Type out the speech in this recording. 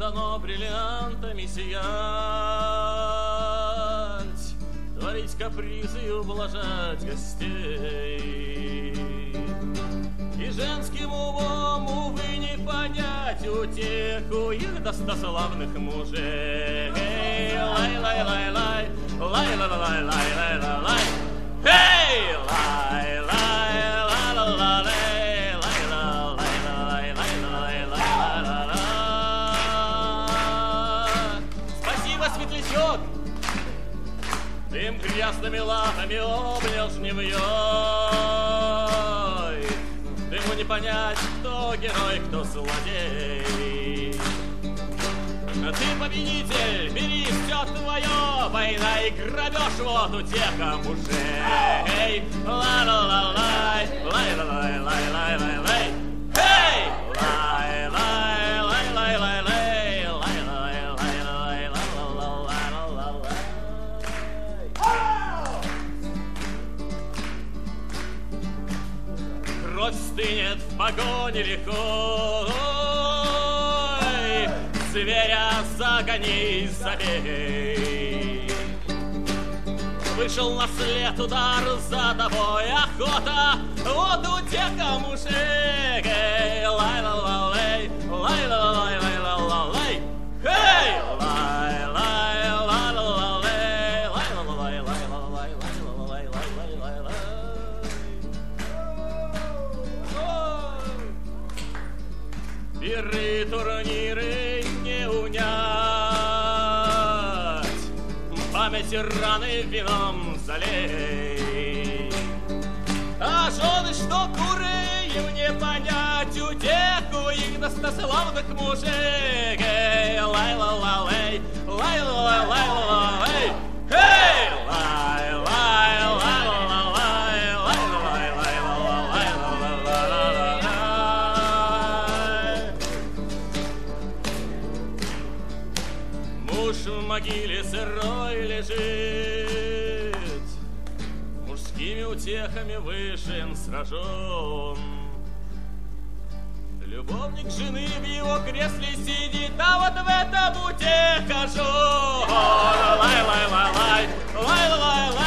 дано бриллиантами сиять, творить капризы и ублажать гостей. И женским умом, увы, не понять утеху их достославных мужей. Лай-лай-лай-лай, лай-лай-лай-лай-лай-лай. Эй, лай-лай-лай-лай-лай-лай, лай-лай-лай-лай-лай-лай-лай. Спасибо, Светлячок! Им грязными латами обнял жневьей. Ему не понять, кто герой, кто злодей. Ты победитель, бери все твое, война и грабеж, вот утеха мужей. Ла-ла-ла-лай, лай-ла-лай-лай-лай-лай-лай. Эй! Лай-лай-лай-лай-лай-лай, лай-лай-лай-лай-лай-лай-лай. Кровь стынет в погоне легко, зверя загони, забей. Вышел на след удар за тобой, охота, вот утеха мужей. Лай-ла-ла-лей, лай-ла-лай-лай-ла-лай. Эй! Лай-лай-ла-ла-лей, лай-ла-лай-лай-лай-лай-лай-лай-лай-лай. Пиры, турниры не унять, память и раны вином залей. А жены, что куры, им не понять утеху их достославных мужей. Лай-ла-ла-лей, лай-ла-лай-лай-лай-лай. Эй! Муж в могиле сырой лежит, мужскими утехами вышен сражен. Любовник жены в его кресле сидит, а вот в этом утеха жен. Лай-лай-лай-лай, лай-лай-лай.